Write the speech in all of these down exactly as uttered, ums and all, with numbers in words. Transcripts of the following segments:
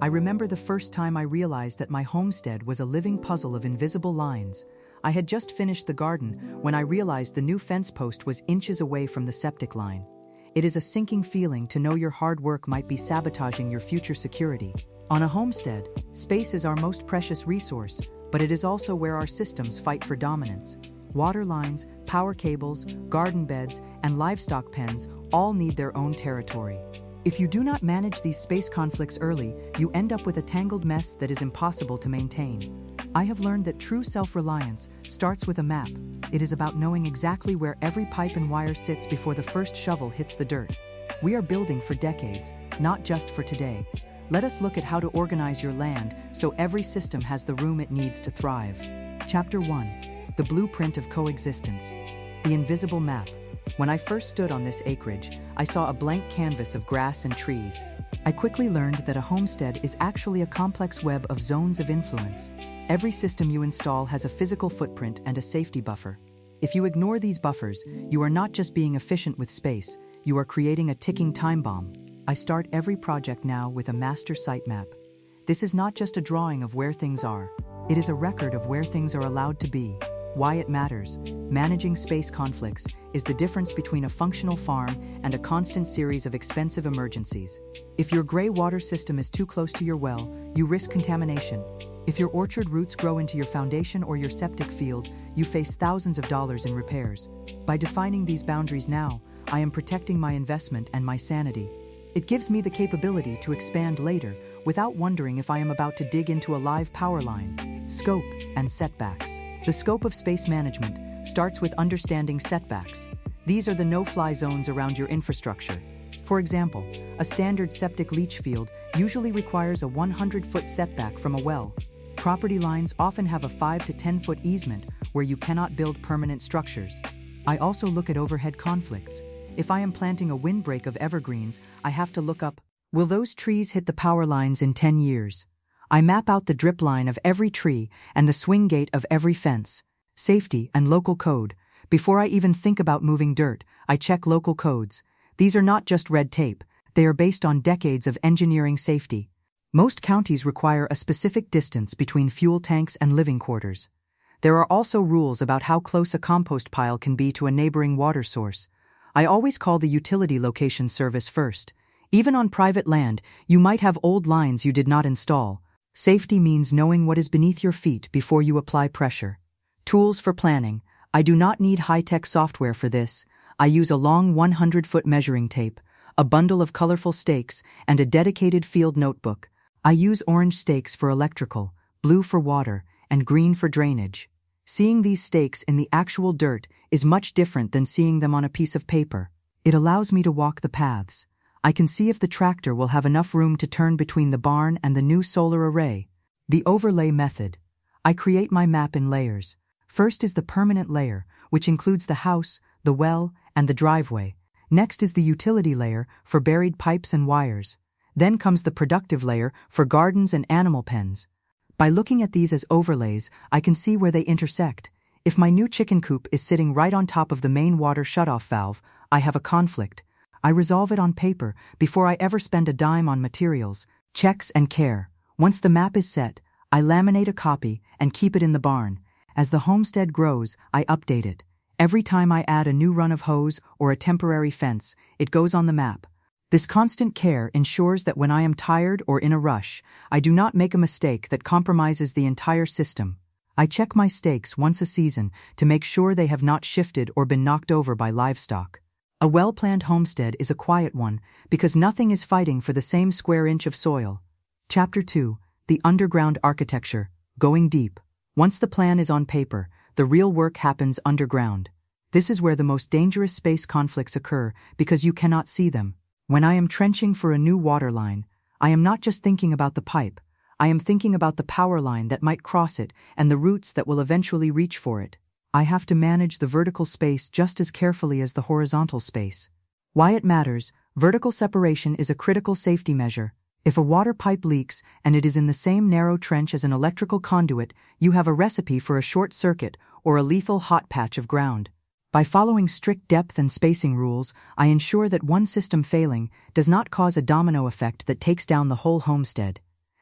I remember the first time I realized that my homestead was a living puzzle of invisible lines. I had just finished the garden when I realized the new fence post was inches away from the septic line. It is a sinking feeling to know your hard work might be sabotaging your future security. On a homestead, space is our most precious resource, but it is also where our systems fight for dominance. Water lines, power cables, garden beds, and livestock pens all need their own territory. If you do not manage these space conflicts early, you end up with a tangled mess that is impossible to maintain. I have learned that true self-reliance starts with a map. It is about knowing exactly where every pipe and wire sits before the first shovel hits the dirt. We are building for decades, not just for today. Let us look at how to organize your land so every system has the room it needs to thrive. Chapter one. The Blueprint of Coexistence. The Invisible Map. When I first stood on this acreage, I saw a blank canvas of grass and trees. I quickly learned that a homestead is actually a complex web of zones of influence. Every system you install has a physical footprint and a safety buffer. If you ignore these buffers, you are not just being efficient with space, you are creating a ticking time bomb. I start every project now with a master site map. This is not just a drawing of where things are. It is a record of where things are allowed to be. Why it matters. Managing space conflicts is the difference between a functional farm and a constant series of expensive emergencies. If your gray water system is too close to your well, you risk contamination. If your orchard roots grow into your foundation or your septic field, you face thousands of dollars in repairs. By defining these boundaries now, I am protecting my investment and my sanity. It gives me the capability to expand later without wondering if I am about to dig into a live power line. Scope and setbacks. The scope of space management starts with understanding setbacks. These are the no-fly zones around your infrastructure. For example, a standard septic leach field usually requires a one hundred foot setback from a well. Property lines often have a five to ten foot easement where you cannot build permanent structures. I also look at overhead conflicts. If I am planting a windbreak of evergreens, I have to look up, will those trees hit the power lines in ten years? I map out the drip line of every tree and the swing gate of every fence. Safety and local code. Before I even think about moving dirt, I check local codes. These are not just red tape, they are based on decades of engineering safety. Most counties require a specific distance between fuel tanks and living quarters. There are also rules about how close a compost pile can be to a neighboring water source. I always call the utility location service first. Even on private land, you might have old lines you did not install. Safety means knowing what is beneath your feet before you apply pressure. Tools for planning. I do not need high-tech software for this. I use a long one hundred foot measuring tape, a bundle of colorful stakes, and a dedicated field notebook. I use orange stakes for electrical, blue for water, and green for drainage. Seeing these stakes in the actual dirt is much different than seeing them on a piece of paper. It allows me to walk the paths. I can see if the tractor will have enough room to turn between the barn and the new solar array. The overlay method. I create my map in layers. First is the permanent layer, which includes the house, the well, and the driveway. Next is the utility layer for buried pipes and wires. Then comes the productive layer for gardens and animal pens. By looking at these as overlays, I can see where they intersect. If my new chicken coop is sitting right on top of the main water shutoff valve, I have a conflict. I resolve it on paper before I ever spend a dime on materials, checks, and care. Once the map is set, I laminate a copy and keep it in the barn. As the homestead grows, I update it. Every time I add a new run of hose or a temporary fence, it goes on the map. This constant care ensures that when I am tired or in a rush, I do not make a mistake that compromises the entire system. I check my stakes once a season to make sure they have not shifted or been knocked over by livestock. A well-planned homestead is a quiet one because nothing is fighting for the same square inch of soil. Chapter two. The Underground Architecture. Going deep. Once the plan is on paper, the real work happens underground. This is where the most dangerous space conflicts occur because you cannot see them. When I am trenching for a new water line, I am not just thinking about the pipe. I am thinking about the power line that might cross it and the roots that will eventually reach for it. I have to manage the vertical space just as carefully as the horizontal space. Why it matters. Vertical separation is a critical safety measure. If a water pipe leaks and it is in the same narrow trench as an electrical conduit, you have a recipe for a short circuit or a lethal hot patch of ground. By following strict depth and spacing rules, I ensure that one system failing does not cause a domino effect that takes down the whole homestead.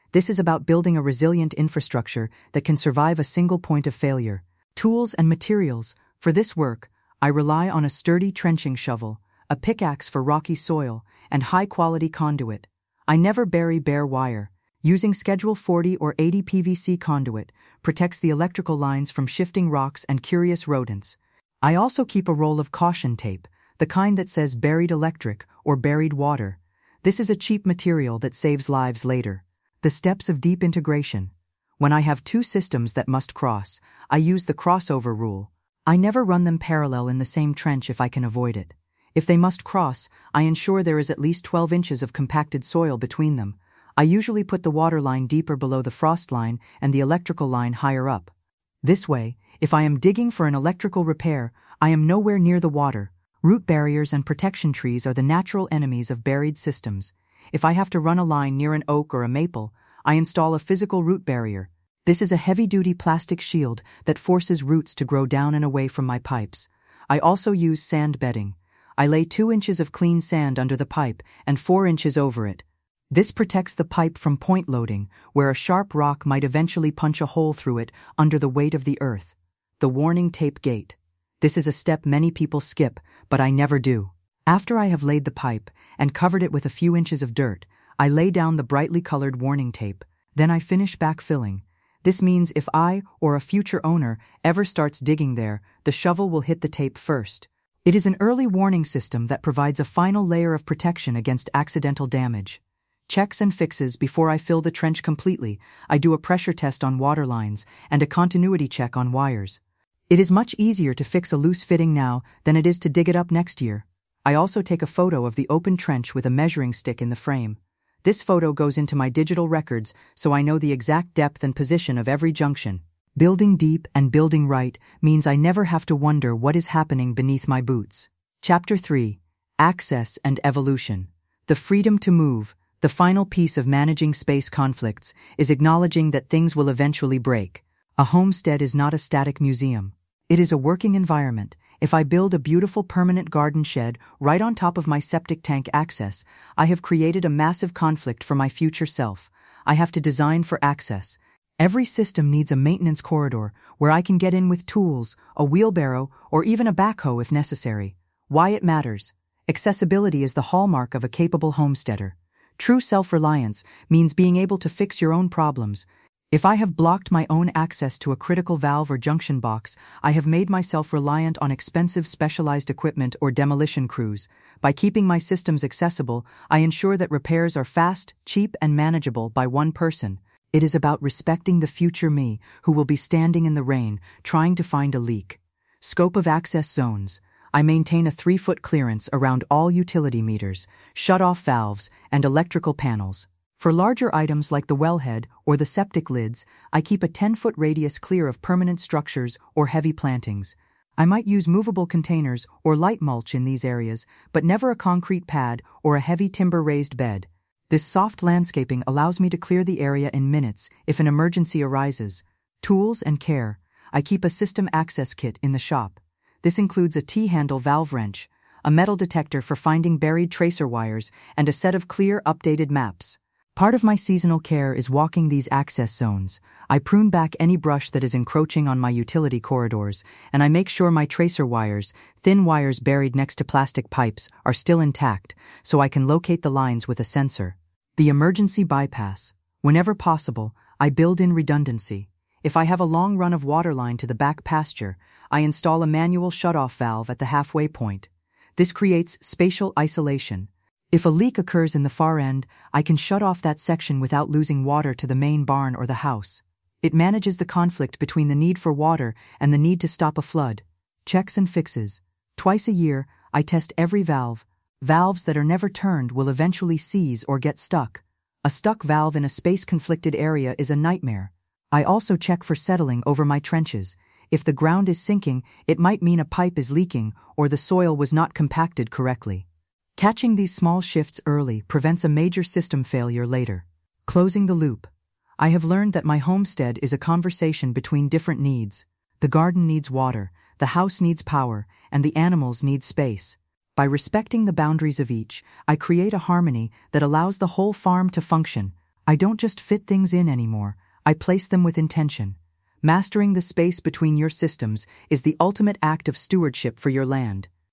This is about building a resilient infrastructure that can survive a single point of failure. Tools and materials. For this work, I rely on a sturdy trenching shovel, a pickaxe for rocky soil, and high-quality conduit. I never bury bare wire. Using Schedule forty or eighty P V C conduit protects the electrical lines from shifting rocks and curious rodents. I also keep a roll of caution tape, the kind that says buried electric or buried water. This is a cheap material that saves lives later. The steps of deep integration. When I have two systems that must cross, I use the crossover rule. I never run them parallel in the same trench if I can avoid it. If they must cross, I ensure there is at least twelve inches of compacted soil between them. I usually put the water line deeper below the frost line and the electrical line higher up. This way, if I am digging for an electrical repair, I am nowhere near the water. Root barriers and protection trees are the natural enemies of buried systems. If I have to run a line near an oak or a maple, I install a physical root barrier. This is a heavy-duty plastic shield that forces roots to grow down and away from my pipes. I also use sand bedding. I lay two inches of clean sand under the pipe and four inches over it. This protects the pipe from point loading, where a sharp rock might eventually punch a hole through it under the weight of the earth. The warning tape gate. This is a step many people skip, but I never do. After I have laid the pipe and covered it with a few inches of dirt, I lay down the brightly colored warning tape. Then I finish backfilling. This means if I or a future owner ever starts digging there, the shovel will hit the tape first. It is an early warning system that provides a final layer of protection against accidental damage. Checks and fixes. Before I fill the trench completely, I do a pressure test on water lines and a continuity check on wires. It is much easier to fix a loose fitting now than it is to dig it up next year. I also take a photo of the open trench with a measuring stick in the frame. This photo goes into my digital records so I know the exact depth and position of every junction. Building deep and building right means I never have to wonder what is happening beneath my boots. Chapter three. Access and Evolution. The freedom to move. The final piece of managing space conflicts is acknowledging that things will eventually break. A homestead is not a static museum. It is a working environment. If I build a beautiful permanent garden shed right on top of my septic tank access, I have created a massive conflict for my future self. I have to design for access. Every system needs a maintenance corridor where I can get in with tools, a wheelbarrow, or even a backhoe if necessary. Why it matters. Accessibility is the hallmark of a capable homesteader. True self-reliance means being able to fix your own problems. If I have blocked my own access to a critical valve or junction box, I have made myself reliant on expensive specialized equipment or demolition crews. By keeping my systems accessible, I ensure that repairs are fast, cheap, and manageable by one person. It is about respecting the future me, who will be standing in the rain, trying to find a leak. Scope of access zones. I maintain a three-foot clearance around all utility meters, shut-off valves, and electrical panels. For larger items like the wellhead or the septic lids, I keep a ten-foot radius clear of permanent structures or heavy plantings. I might use movable containers or light mulch in these areas, but never a concrete pad or a heavy timber-raised bed. This soft landscaping allows me to clear the area in minutes if an emergency arises. Tools and care. I keep a system access kit in the shop. This includes a T-handle valve wrench, a metal detector for finding buried tracer wires, and a set of clear, updated maps. Part of my seasonal care is walking these access zones. I prune back any brush that is encroaching on my utility corridors, and I make sure my tracer wires, thin wires buried next to plastic pipes, are still intact, so I can locate the lines with a sensor. The emergency bypass. Whenever possible, I build in redundancy. If I have a long run of water line to the back pasture, I install a manual shutoff valve at the halfway point. This creates spatial isolation. If a leak occurs in the far end, I can shut off that section without losing water to the main barn or the house. It manages the conflict between the need for water and the need to stop a flood. Checks and fixes. Twice a year, I test every valve. Valves that are never turned will eventually seize or get stuck. A stuck valve in a space-conflicted area is a nightmare. I also check for settling over my trenches. If the ground is sinking, it might mean a pipe is leaking or the soil was not compacted correctly. Catching these small shifts early prevents a major system failure later. Closing the loop. I have learned that my homestead is a conversation between different needs. The garden needs water, the house needs power, and the animals need space. By respecting the boundaries of each, I create a harmony that allows the whole farm to function. I don't just fit things in anymore, I place them with intention. Mastering the space between your systems is the ultimate act of stewardship for your land.